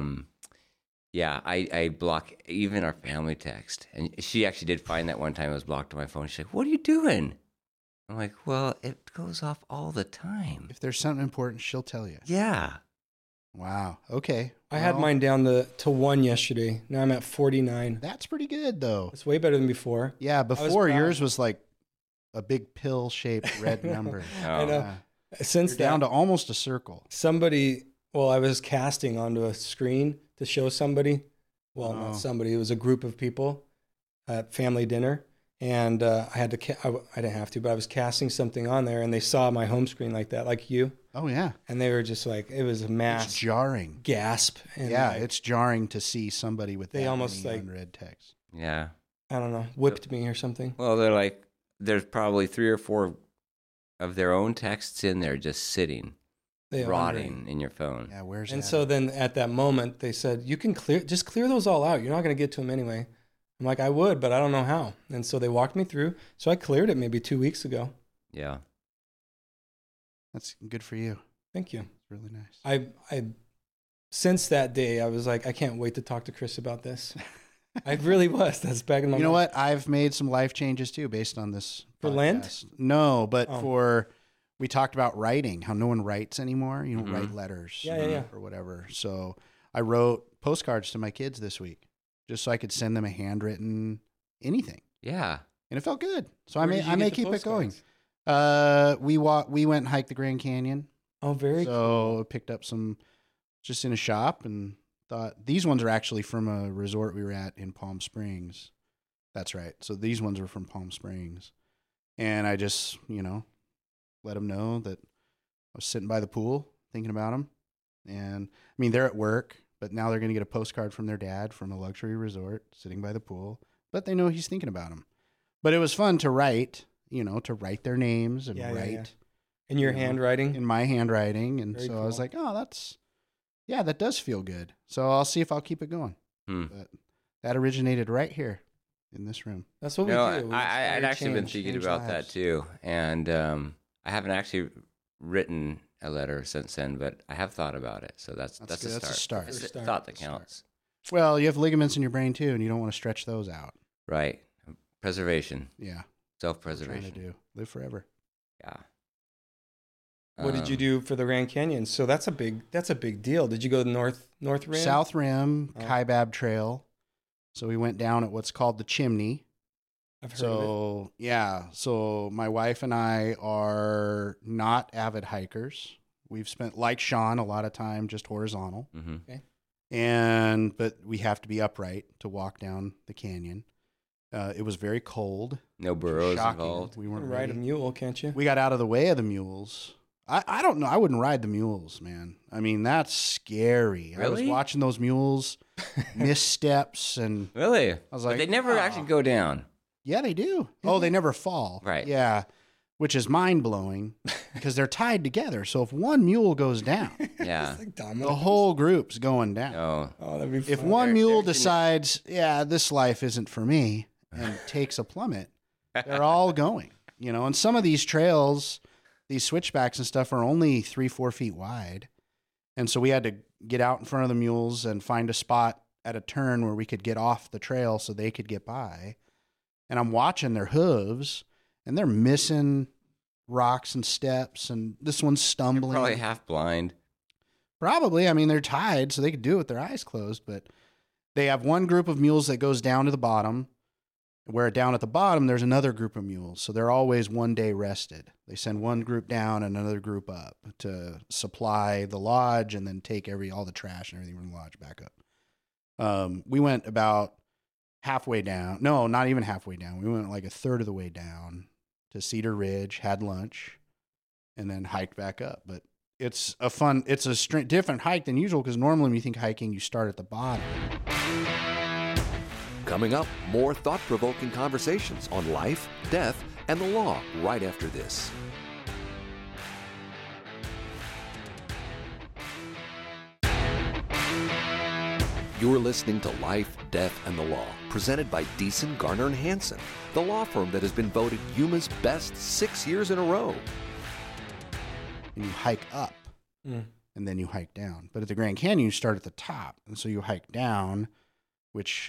[SPEAKER 2] yeah, I block even our family text. And she actually did find that one time it was blocked on my phone. She's like, "What are you doing?" I'm like, "Well, it goes off all the time.
[SPEAKER 3] If there's something important, she'll tell you."
[SPEAKER 2] Yeah.
[SPEAKER 3] Wow. Okay.
[SPEAKER 4] I had mine down to 1 yesterday. Now I'm at 49.
[SPEAKER 3] That's pretty good, though.
[SPEAKER 4] It's way better than before.
[SPEAKER 3] Yeah, before yours was like a big pill-shaped red number.
[SPEAKER 4] I know. Since
[SPEAKER 3] You're down to almost a circle.
[SPEAKER 4] I was casting onto a screen to show somebody. Well, not somebody. It was a group of people at family dinner. And I didn't have to, but I was casting something on there, and they saw my home screen like that, like you.
[SPEAKER 3] Oh, yeah.
[SPEAKER 4] And they were just like, it was a mass.
[SPEAKER 3] It's jarring.
[SPEAKER 4] Gasp. And
[SPEAKER 3] it's jarring to see somebody with that
[SPEAKER 4] almost
[SPEAKER 3] many unread text.
[SPEAKER 2] Yeah.
[SPEAKER 4] I don't know, whipped me or something.
[SPEAKER 2] Well, they're like, there's probably 3 or 4 of their own texts in there just sitting, rotting in your phone.
[SPEAKER 3] Yeah, where's
[SPEAKER 4] and
[SPEAKER 3] that?
[SPEAKER 4] So then at that moment, they said, you can just clear those all out. You're not going to get to them anyway. I'm like, I would, but I don't know how. And so they walked me through. So I cleared it maybe 2 weeks ago.
[SPEAKER 2] Yeah.
[SPEAKER 3] That's good for you.
[SPEAKER 4] Thank you.
[SPEAKER 3] It's really nice.
[SPEAKER 4] I since that day, I was like, I can't wait to talk to Chris about this. I really was. That's back in my mind.
[SPEAKER 3] You know what? I've made some life changes too based on this.
[SPEAKER 4] For
[SPEAKER 3] podcast.
[SPEAKER 4] Lent?
[SPEAKER 3] No, but we talked about writing, how no one writes anymore. You don't write letters or whatever. So I wrote postcards to my kids this week just so I could send them a handwritten anything.
[SPEAKER 2] Yeah.
[SPEAKER 3] And it felt good. So
[SPEAKER 4] Where
[SPEAKER 3] I may keep
[SPEAKER 4] postcards?
[SPEAKER 3] it going. We went and hiked the Grand Canyon.
[SPEAKER 4] Oh, very cool.
[SPEAKER 3] So I picked up some just in a shop and thought these ones are actually from a resort we were at in Palm Springs. That's right. So these ones are from Palm Springs. And I just, let them know that I was sitting by the pool thinking about them. And I mean, they're at work, but now they're going to get a postcard from their dad from a luxury resort sitting by the pool, but they know he's thinking about them. But it was fun to write, to write their names and write. Yeah.
[SPEAKER 4] In your handwriting?
[SPEAKER 3] In my handwriting. And
[SPEAKER 4] Very
[SPEAKER 3] so
[SPEAKER 4] cool.
[SPEAKER 3] I was like, that does feel good. So I'll see if I'll keep it going. But that originated right here in this room.
[SPEAKER 4] That's what we do.
[SPEAKER 2] I'd actually been thinking
[SPEAKER 3] change
[SPEAKER 2] about
[SPEAKER 3] lives.
[SPEAKER 2] that too. And I haven't actually written a letter since then, but I have thought about it. So that's a
[SPEAKER 3] good.
[SPEAKER 2] start.
[SPEAKER 3] That's a start.
[SPEAKER 2] It's a thought that counts.
[SPEAKER 3] Well, you have ligaments in your brain too, and you don't want to stretch those out.
[SPEAKER 2] Right. Preservation.
[SPEAKER 3] Yeah.
[SPEAKER 2] Self-preservation.
[SPEAKER 3] Trying to do. Live forever.
[SPEAKER 2] Yeah.
[SPEAKER 4] What did you do for the Grand Canyon? So that's a big deal. Did you go to North Rim?
[SPEAKER 3] South Rim, Kaibab Trail. So we went down at what's called the Chimney.
[SPEAKER 4] I've heard of it.
[SPEAKER 3] Yeah. So my wife and I are not avid hikers. We've spent, like Sean, a lot of time just horizontal.
[SPEAKER 2] Mm-hmm.
[SPEAKER 4] Okay.
[SPEAKER 3] But we have to be upright to walk down the canyon. It was very cold.
[SPEAKER 2] No burros
[SPEAKER 3] Shocking.
[SPEAKER 2] involved.
[SPEAKER 3] We weren't
[SPEAKER 4] Ride
[SPEAKER 3] ready.
[SPEAKER 4] a mule, can't you?
[SPEAKER 3] We got out of the way of the mules. I don't know. I wouldn't ride the mules, man. I mean, that's scary.
[SPEAKER 2] Really?
[SPEAKER 3] I was watching those mules missteps and
[SPEAKER 2] Really?
[SPEAKER 3] I was like,
[SPEAKER 2] but they never actually go down.
[SPEAKER 3] yeah, they do. Oh, they never fall.
[SPEAKER 2] Right.
[SPEAKER 3] Yeah. Which is mind blowing because they're tied together. So if one mule goes down,
[SPEAKER 2] Yeah.
[SPEAKER 4] It's like dominoes.
[SPEAKER 3] the whole group's going down.
[SPEAKER 2] Oh.
[SPEAKER 4] Oh, that'd be fun.
[SPEAKER 3] If one
[SPEAKER 2] They're-
[SPEAKER 3] mule
[SPEAKER 2] they're-
[SPEAKER 3] decides, this life isn't for me, and takes a plummet, they're all going. And some of these trails, these switchbacks and stuff are only 3-4 feet wide. And so we had to get out in front of the mules and find a spot at a turn where we could get off the trail so they could get by. And I'm watching their hooves, and they're missing rocks and steps, and this one's stumbling.
[SPEAKER 2] Probably half blind.
[SPEAKER 3] Probably. I mean, they're tied, so they could do it with their eyes closed. But they have one group of mules that goes down to the bottom, where down at the bottom, there's another group of mules. So they're always one day rested. They send one group down and another group up to supply the lodge and then take all the trash and everything from the lodge back up. We went about halfway down. No, not even halfway down. We went like a third of the way down to Cedar Ridge, had lunch, and then hiked back up. But it's a different hike than usual because normally when you think hiking, you start at the bottom.
[SPEAKER 1] Coming up, more thought-provoking conversations on life, death, and the law right after this. You're listening to Life, Death, and the Law, presented by Deason, Garner, and Hansen, the law firm that has been voted Yuma's best 6 years in a row.
[SPEAKER 3] And you hike up, and then you hike down. But at the Grand Canyon, you start at the top, and so you hike down, which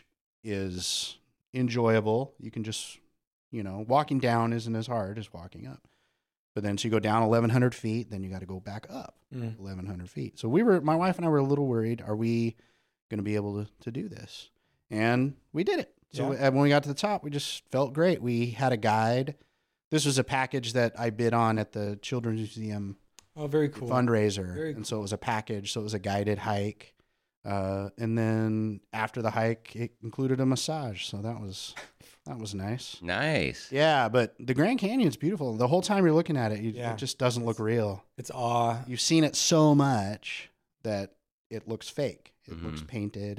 [SPEAKER 3] is enjoyable. You can just, walking down isn't as hard as walking up. But then so you go down 1,100 feet, then you got to go back up 1,100 feet. So my wife and I were a little worried, are we going to be able to do this? And we did it. So when we got to the top, we just felt great. We had a guide. This was a package that I bid on at the Children's Museum.
[SPEAKER 4] Oh, very cool.
[SPEAKER 3] Fundraiser.
[SPEAKER 4] Very cool.
[SPEAKER 3] And so it was a package. So it was a guided hike. And then after the hike, it included a massage. So that was nice.
[SPEAKER 2] Nice.
[SPEAKER 3] Yeah, but the Grand Canyon's beautiful. The whole time you're looking at it, it just doesn't look real.
[SPEAKER 4] It's awe.
[SPEAKER 3] You've seen it so much that it looks fake. It looks painted.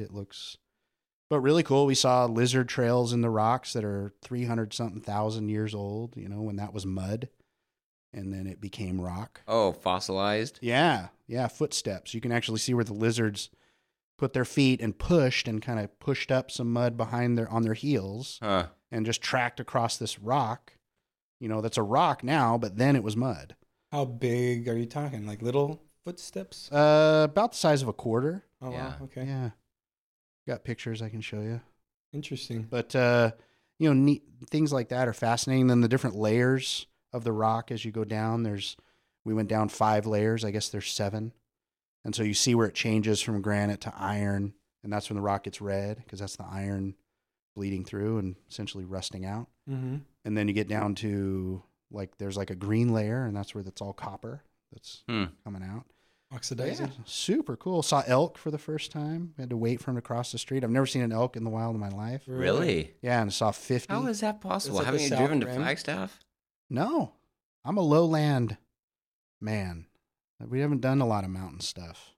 [SPEAKER 3] But really cool. We saw lizard trails in the rocks that are 300-something thousand years old, when that was mud. And then it became rock.
[SPEAKER 2] Oh, fossilized?
[SPEAKER 3] Yeah. Footsteps. You can actually see where the lizards put their feet and kind of pushed up some mud on their heels and just tracked across this rock. That's a rock now, but then it was mud.
[SPEAKER 4] How big are you talking? Like little footsteps?
[SPEAKER 3] About the size of a quarter.
[SPEAKER 4] Oh,
[SPEAKER 2] yeah.
[SPEAKER 4] Wow. Okay.
[SPEAKER 3] Yeah. Got pictures I can show you.
[SPEAKER 4] Interesting.
[SPEAKER 3] But, neat things like that are fascinating. Then the different layers of the rock as you go down. We went down 5 layers. I guess there's 7. And so you see where it changes from granite to iron. And that's when the rock gets red because that's the iron bleeding through and essentially rusting out.
[SPEAKER 4] Mm-hmm.
[SPEAKER 3] And then you get down to there's a green layer, and that's where that's all copper that's coming out.
[SPEAKER 4] Oxidizing.
[SPEAKER 3] Yeah, super cool. Saw elk for the first time. We had to wait for him to cross the street. I've never seen an elk in the wild in my life.
[SPEAKER 2] Really?
[SPEAKER 3] Yeah, and I saw 50.
[SPEAKER 2] How is that possible?
[SPEAKER 4] Is it
[SPEAKER 2] Haven't
[SPEAKER 4] the
[SPEAKER 2] you
[SPEAKER 4] South
[SPEAKER 2] driven to
[SPEAKER 4] Rim?
[SPEAKER 2] Flagstaff?
[SPEAKER 3] No, I'm a lowland man. We haven't done a lot of mountain stuff.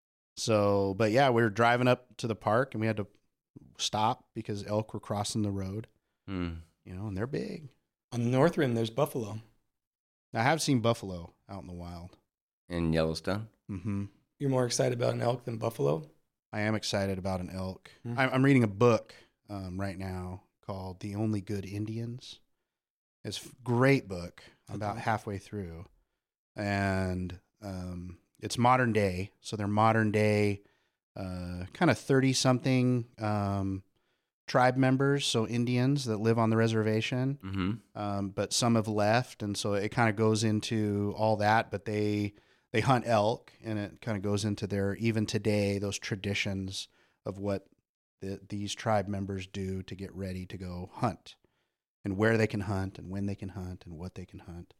[SPEAKER 3] So, but yeah, we were driving up to the park and we had to stop because elk were crossing the road. And they're big.
[SPEAKER 4] On the North Rim, there's buffalo.
[SPEAKER 3] I have seen buffalo out in the wild.
[SPEAKER 2] In Yellowstone?
[SPEAKER 3] Mm-hmm.
[SPEAKER 4] You're more excited about an elk than buffalo?
[SPEAKER 3] I am excited about an elk. I'm reading a book right now called The Only Good Indians. It's a great book. I'm about halfway through. And it's modern day. So they're modern day, kind of 30-something tribe members, so Indians that live on the reservation.
[SPEAKER 2] Mm-hmm.
[SPEAKER 3] But some have left, and so it kind of goes into all that. But they hunt elk, and it kind of goes into even today, those traditions of what these tribe members do to get ready to go hunt, and where they can hunt, and when they can hunt, and what they can hunt.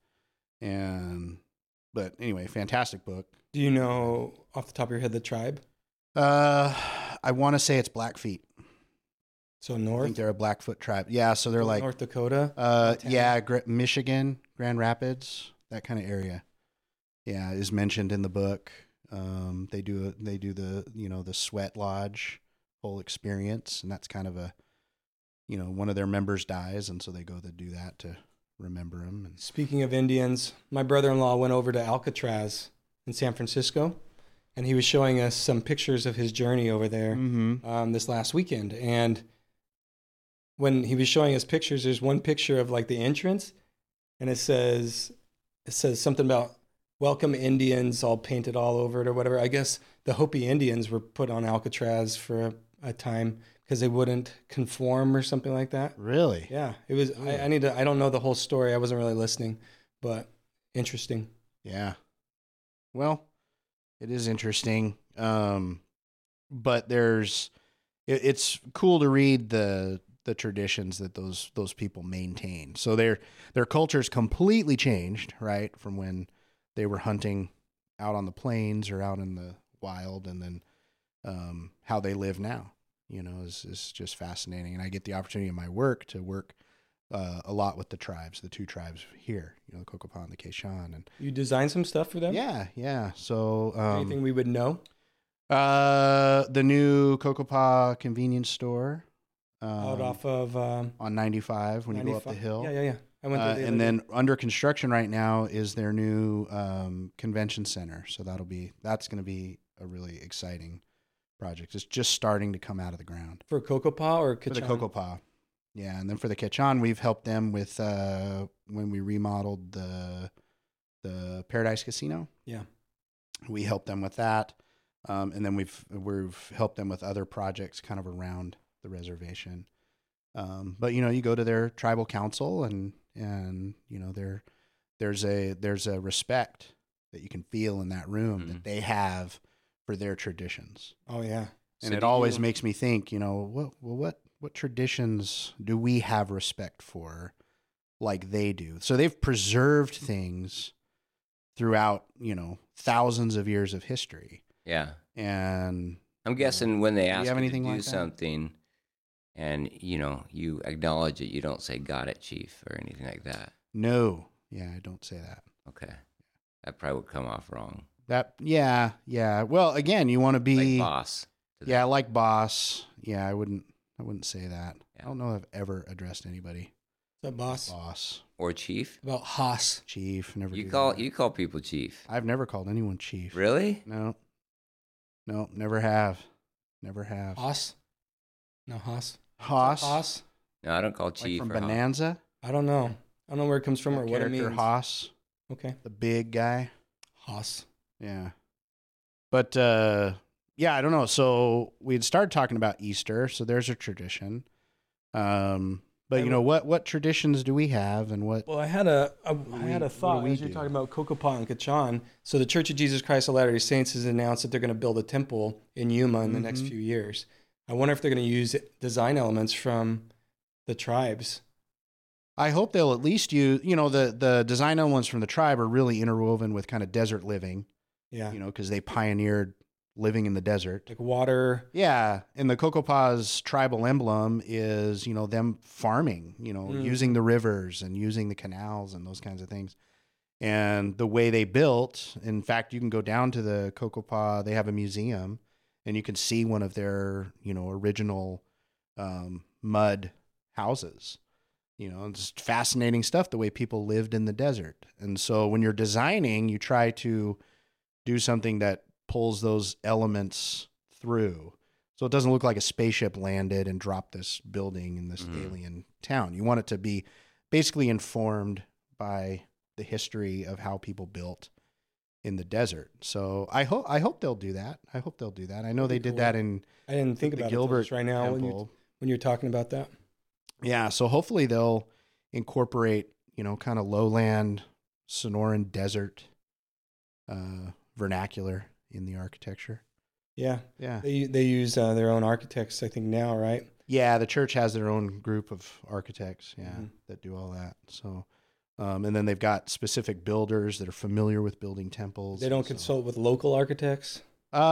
[SPEAKER 3] But anyway, fantastic book.
[SPEAKER 4] Do you know off the top of your head the tribe?
[SPEAKER 3] I want to say it's Blackfeet.
[SPEAKER 4] So
[SPEAKER 3] I
[SPEAKER 4] North?
[SPEAKER 3] think they're a Blackfoot tribe. Yeah, so they're like
[SPEAKER 4] North Dakota?
[SPEAKER 3] Michigan, Grand Rapids, that kind of area. Yeah, is mentioned in the book. They do the the Sweat Lodge whole experience, and that's kind of one of their members dies, and so they go to do that to remember him. And
[SPEAKER 4] Speaking of Indians, my brother-in-law went over to Alcatraz in San Francisco, and he was showing us some pictures of his journey over there this last weekend. And when he was showing us pictures, there's one picture of the entrance, and it says something about "Welcome Indians," all painted all over it or whatever. I guess the Hopi Indians were put on Alcatraz for a time because they wouldn't conform or something like that.
[SPEAKER 3] Really?
[SPEAKER 4] Yeah, it was. I don't know the whole story. I wasn't really listening, but interesting.
[SPEAKER 3] Yeah. Well, it is interesting. But it's cool to read the traditions that those people maintain. So their culture's completely changed, right, from when they were hunting out on the plains or out in the wild, and then how they live now. is just fascinating. And I get the opportunity in my work to work a lot with the tribes, the two tribes here, the Cocopah and the Quechan. And
[SPEAKER 4] you design some stuff for them?
[SPEAKER 3] Yeah. So
[SPEAKER 4] anything we would know?
[SPEAKER 3] The new Cocopah convenience store.
[SPEAKER 4] Out off of
[SPEAKER 3] on 95 when you go up the hill.
[SPEAKER 4] Yeah. I went there.
[SPEAKER 3] And then under construction right now is their new convention center. So that's going to be a really exciting project. It's just starting to come out of the ground.
[SPEAKER 4] For Cocopah or Quechan?
[SPEAKER 3] For the Cocopah. Yeah, and then for the Quechan, we've helped them with when we remodeled the Paradise Casino.
[SPEAKER 4] Yeah,
[SPEAKER 3] we helped them with that, and then we've helped them with other projects kind of around the reservation. But you go to their tribal council, and there's a respect that you can feel in that room that they have for their traditions.
[SPEAKER 4] Oh yeah,
[SPEAKER 3] and it always makes me think, what traditions do we have respect for like they do? So they've preserved things throughout, thousands of years of history.
[SPEAKER 2] Yeah.
[SPEAKER 3] And
[SPEAKER 2] I'm guessing when they ask you to do
[SPEAKER 3] like
[SPEAKER 2] something and, you acknowledge it, you don't say, "Got it, Chief," or anything like that.
[SPEAKER 3] No. Yeah, I don't say that.
[SPEAKER 2] Okay. That probably would come off wrong.
[SPEAKER 3] Yeah. Well, again, you want to be
[SPEAKER 2] like boss.
[SPEAKER 3] Yeah, like boss. Yeah, I wouldn't say that.
[SPEAKER 2] Yeah.
[SPEAKER 3] I don't know if I've ever addressed anybody.
[SPEAKER 4] Is that boss?
[SPEAKER 3] Boss.
[SPEAKER 2] Or chief?
[SPEAKER 4] About Haas.
[SPEAKER 3] Chief. Never.
[SPEAKER 2] You call people chief.
[SPEAKER 3] I've never called anyone chief.
[SPEAKER 2] Really?
[SPEAKER 3] No, never have.
[SPEAKER 4] Haas? No, Haas.
[SPEAKER 3] Haas?
[SPEAKER 2] No, I don't call chief.
[SPEAKER 3] Like from
[SPEAKER 2] or
[SPEAKER 3] Bonanza?
[SPEAKER 4] I don't know. I don't know where it comes from or what it means.
[SPEAKER 3] Haas.
[SPEAKER 4] Okay.
[SPEAKER 3] The big guy.
[SPEAKER 4] Haas.
[SPEAKER 3] Yeah. But yeah, I don't know. So we had started talking about Easter, so there's a tradition. But what traditions do we have, and what?
[SPEAKER 4] Well, I had a thought as you're talking about Cocopah and Quechan. So the Church of Jesus Christ of Latter-day Saints has announced that they're going to build a temple in Yuma in the next few years. I wonder if they're going to use design elements from the tribes.
[SPEAKER 3] I hope they'll at least use, the design elements from the tribe are really interwoven with kind of desert living.
[SPEAKER 4] Yeah.
[SPEAKER 3] Because they pioneered living in the desert.
[SPEAKER 4] Like water.
[SPEAKER 3] Yeah. And the Cocopah's tribal emblem is, them farming, using the rivers and using the canals and those kinds of things. And the way they built, in fact, you can go down to the Cocopah, they have a museum, and you can see one of their, original mud houses. It's fascinating stuff, the way people lived in the desert. And so when you're designing, you try to do something that pulls those elements through. So it doesn't look like a spaceship landed and dropped this building in this alien town. You want it to be basically informed by the history of how people built in the desert. So I hope they'll do that. I know they did that in
[SPEAKER 4] I didn't think about Gilbert it right now when you're talking about that.
[SPEAKER 3] Yeah, so hopefully they'll incorporate, kind of lowland Sonoran desert vernacular in the architecture.
[SPEAKER 4] Yeah. They use their own architects, I think, now, right?
[SPEAKER 3] Yeah, the church has their own group of architects, that do all that. So, and then they've got specific builders that are familiar with building temples.
[SPEAKER 4] They don't consult with local architects?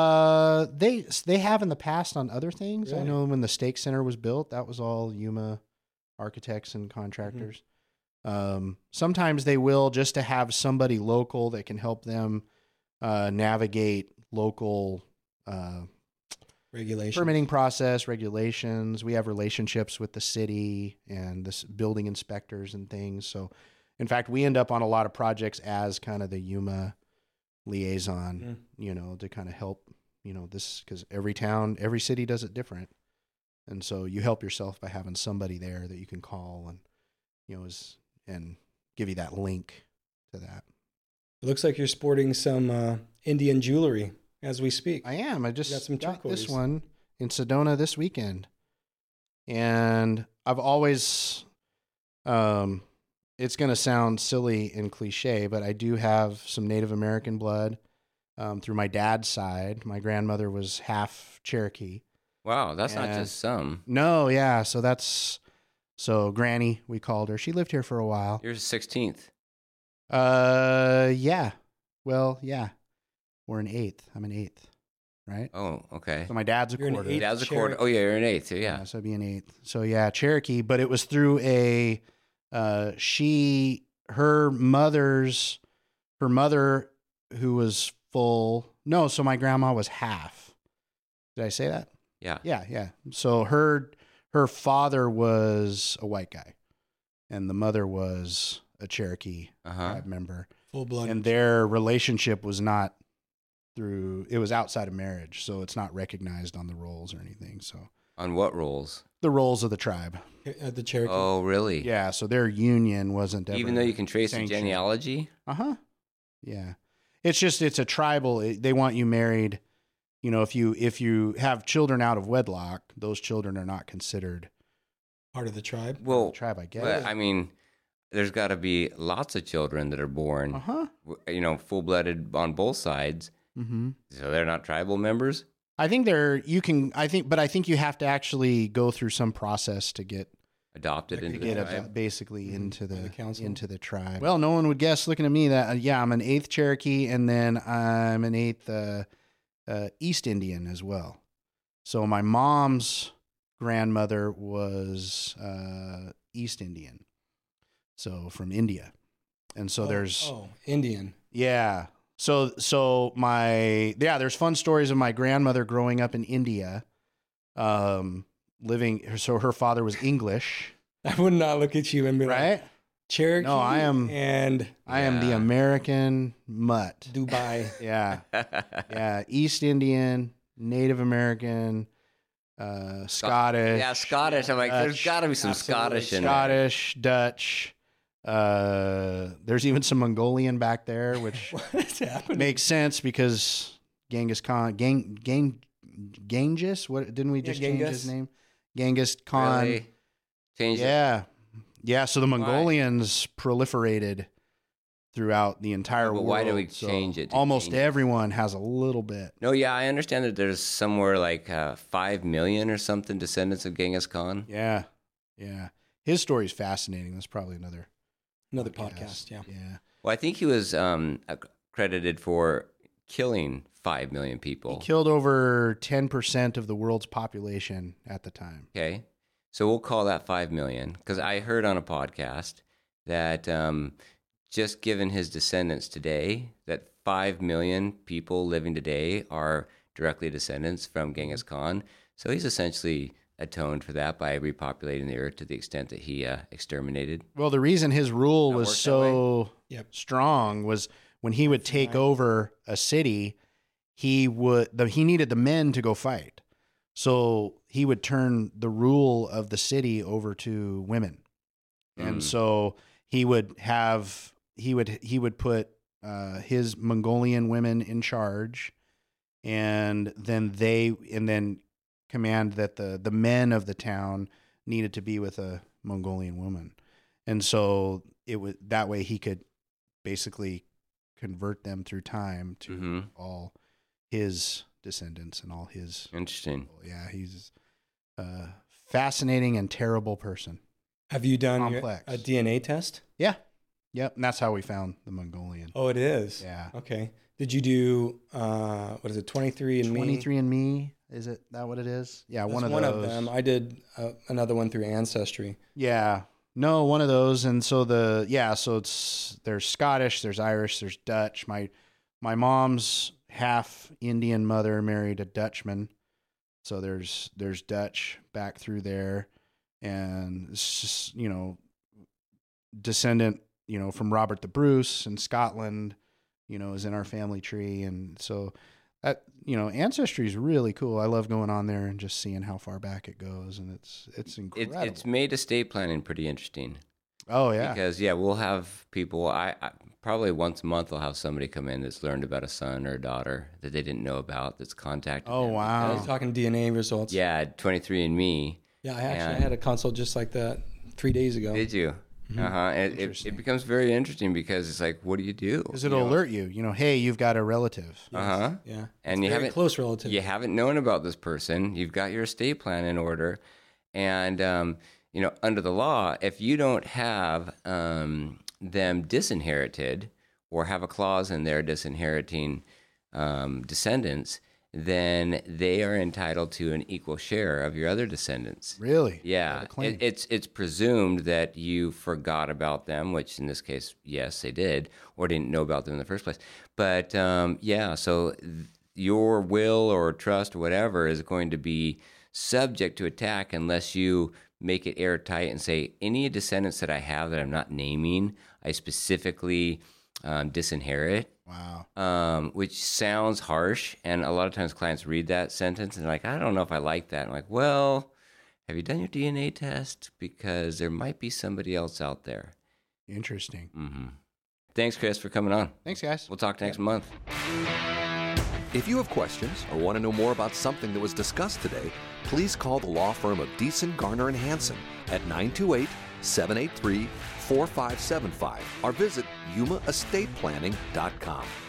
[SPEAKER 3] They have in the past on other things.
[SPEAKER 4] Really?
[SPEAKER 3] I know when the Stake Center was built, that was all Yuma architects and contractors. Sometimes they will, just to have somebody local that can help them navigate local
[SPEAKER 4] regulations,
[SPEAKER 3] permitting process, regulations. We have relationships with the city and the building inspectors and things. So, in fact, we end up on a lot of projects as kind of the Yuma liaison, to kind of help, this, because every city does it different. And so you help yourself by having somebody there that you can call and, and give you that link to that.
[SPEAKER 4] It looks like you're sporting some Indian jewelry as we speak.
[SPEAKER 3] I am. I just
[SPEAKER 4] got some turquoise.
[SPEAKER 3] This one in Sedona this weekend. And I've always, it's going to sound silly and cliche, but I do have some Native American blood through my dad's side. My grandmother was half Cherokee.
[SPEAKER 2] Wow, that's not just some.
[SPEAKER 3] No, yeah. So Granny, we called her. She lived here for a while.
[SPEAKER 2] You're 16th.
[SPEAKER 3] Yeah. Well, yeah. We're an 8th. I'm an 8th. right?
[SPEAKER 2] Oh, okay.
[SPEAKER 3] So my dad's a
[SPEAKER 4] You're an
[SPEAKER 3] quarter.
[SPEAKER 4] eighth.
[SPEAKER 2] Dad's a quarter. Oh, yeah, you're an eighth. Yeah.
[SPEAKER 3] So I'd be an eighth. So yeah, Cherokee. But it was through her mother who was full. No, so my grandma was half. Did I say that?
[SPEAKER 2] Yeah.
[SPEAKER 3] Yeah. So her father was a white guy, and the mother was a Cherokee tribe member.
[SPEAKER 4] Full blood.
[SPEAKER 3] And their relationship was not it was outside of marriage, so it's not recognized on the rolls or anything. So
[SPEAKER 2] On what roles?
[SPEAKER 3] the rolls of the tribe.
[SPEAKER 4] The Cherokee.
[SPEAKER 2] Oh, really?
[SPEAKER 3] Yeah, so their union wasn't ever
[SPEAKER 2] Even though you can trace the
[SPEAKER 3] sanctioned.
[SPEAKER 2] genealogy?
[SPEAKER 3] Yeah. It's a tribal. They want you married. You know, if you have children out of wedlock, those children are not considered
[SPEAKER 4] Part of the tribe.
[SPEAKER 2] Well,
[SPEAKER 3] tribe, I guess.
[SPEAKER 2] but, I mean, there's got to be lots of children that are born, full-blooded on both sides.
[SPEAKER 3] Mm-hmm.
[SPEAKER 2] So they're not tribal members?
[SPEAKER 3] I think I think you have to actually go through some process to get
[SPEAKER 2] Adopted into the tribe?
[SPEAKER 3] basically into
[SPEAKER 4] the council?
[SPEAKER 3] into the tribe. Well, no one would guess looking at me that I'm an eighth Cherokee, and then I'm an eighth East Indian as well. So my mom's grandmother was East Indian, so from India, and so there's
[SPEAKER 4] Indian.
[SPEAKER 3] Yeah. So there's fun stories of my grandmother growing up in India, living. So her father was English.
[SPEAKER 4] I would not look at you and be
[SPEAKER 3] Right?
[SPEAKER 4] like, Cherokee.
[SPEAKER 3] No, I am.
[SPEAKER 4] And
[SPEAKER 3] I am the American mutt.
[SPEAKER 4] Dubai.
[SPEAKER 3] Yeah. Yeah. East Indian, Native American, Scottish.
[SPEAKER 2] Yeah, Scottish. I'm like, there's got to be some Scottish in there.
[SPEAKER 3] Scottish, Dutch. There's even some Mongolian back there, which
[SPEAKER 4] What is happening?
[SPEAKER 3] makes sense because Genghis Khan, Genghis. What didn't we just change his name? Genghis Khan.
[SPEAKER 2] Really? Change it.
[SPEAKER 3] Yeah. So the Mongolians proliferated throughout the entire
[SPEAKER 2] But
[SPEAKER 3] world.
[SPEAKER 2] why do we
[SPEAKER 3] so
[SPEAKER 2] change it to
[SPEAKER 3] almost
[SPEAKER 2] Genghis?
[SPEAKER 3] everyone has a little bit.
[SPEAKER 2] No, yeah, I understand that there's somewhere like 5 million or something descendants of Genghis Khan.
[SPEAKER 3] Yeah. His story is fascinating. That's probably another
[SPEAKER 4] podcast. Yeah.
[SPEAKER 3] Yeah.
[SPEAKER 2] Well, I think he was credited for killing 5 million people.
[SPEAKER 3] He killed over 10% of the world's population at the time.
[SPEAKER 2] Okay. So we'll call that 5 million because I heard on a podcast that just given his descendants today, that 5 million people living today are directly descendants from Genghis Khan. So he's essentially atoned for that by repopulating the earth to the extent that he exterminated.
[SPEAKER 3] Well, the reason his rule
[SPEAKER 2] That
[SPEAKER 3] was
[SPEAKER 2] worked that
[SPEAKER 3] so
[SPEAKER 4] Yep.
[SPEAKER 3] strong was when he would take over a city, he needed the men to go fight. So he would turn the rule of the city over to women. And so he would put his Mongolian women in charge, and then command that the men of the town needed to be with a Mongolian woman. And so it was that way he could basically convert them through time to all his descendants and all his.
[SPEAKER 2] Interesting.
[SPEAKER 3] Yeah, he's a fascinating and terrible person.
[SPEAKER 4] Have you done
[SPEAKER 3] Complex.
[SPEAKER 4] a DNA test?
[SPEAKER 3] Yeah. Yep. And that's how we found the Mongolian.
[SPEAKER 4] Oh, it is?
[SPEAKER 3] Yeah.
[SPEAKER 4] Okay. Did you do, what is it, 23andMe?
[SPEAKER 3] 23andMe. Is it that what it is? Yeah,
[SPEAKER 4] That's
[SPEAKER 3] one of
[SPEAKER 4] one
[SPEAKER 3] those.
[SPEAKER 4] of them. I did another one through Ancestry.
[SPEAKER 3] Yeah. No, one of those. And so there's Scottish, there's Irish, there's Dutch. My mom's half Indian mother married a Dutchman. So there's Dutch back through there. And it's just, descendant, from Robert the Bruce in Scotland, is in our family tree. And so that, Ancestry is really cool. I love going on there and just seeing how far back it goes. And it's incredible.
[SPEAKER 2] It's made estate planning pretty interesting.
[SPEAKER 3] Oh yeah.
[SPEAKER 2] Because we'll have people. I probably once a month I'll have somebody come in that's learned about a son or a daughter that they didn't know about that's contacted.
[SPEAKER 3] Oh
[SPEAKER 2] them.
[SPEAKER 3] wow.
[SPEAKER 4] I was talking DNA results.
[SPEAKER 2] Yeah, 23andMe.
[SPEAKER 4] Yeah, I had a consult just like that 3 days ago.
[SPEAKER 2] Did you? And it becomes very interesting because it's like, what do you do?
[SPEAKER 3] Because it'll alert you. Hey, you've got a relative.
[SPEAKER 2] Yeah. And you
[SPEAKER 4] Very
[SPEAKER 2] haven't
[SPEAKER 4] close relative.
[SPEAKER 2] You haven't known about this person. You've got your estate plan in order, and under the law, if you don't have them disinherited or have a clause in there disinheriting descendants, then they are entitled to an equal share of your other descendants.
[SPEAKER 3] Really?
[SPEAKER 2] Yeah. It's presumed that you forgot about them, which in this case, yes, they did, or didn't know about them in the first place. But so your will or trust or whatever is going to be subject to attack unless you make it airtight and say, any descendants that I have that I'm not naming, I specifically disinherit.
[SPEAKER 3] Wow.
[SPEAKER 2] Which sounds harsh. And a lot of times clients read that sentence and they're like, I don't know if I like that. I'm like, well, have you done your DNA test? Because there might be somebody else out there.
[SPEAKER 3] Interesting.
[SPEAKER 2] Mm-hmm. Thanks, Chris, for coming on.
[SPEAKER 3] Thanks, guys.
[SPEAKER 2] We'll talk next month.
[SPEAKER 1] If you have questions or want to know more about something that was discussed today, please call the law firm of Deason, Garner & Hansen at 928-783-4575 or visit yumaestateplanning.com.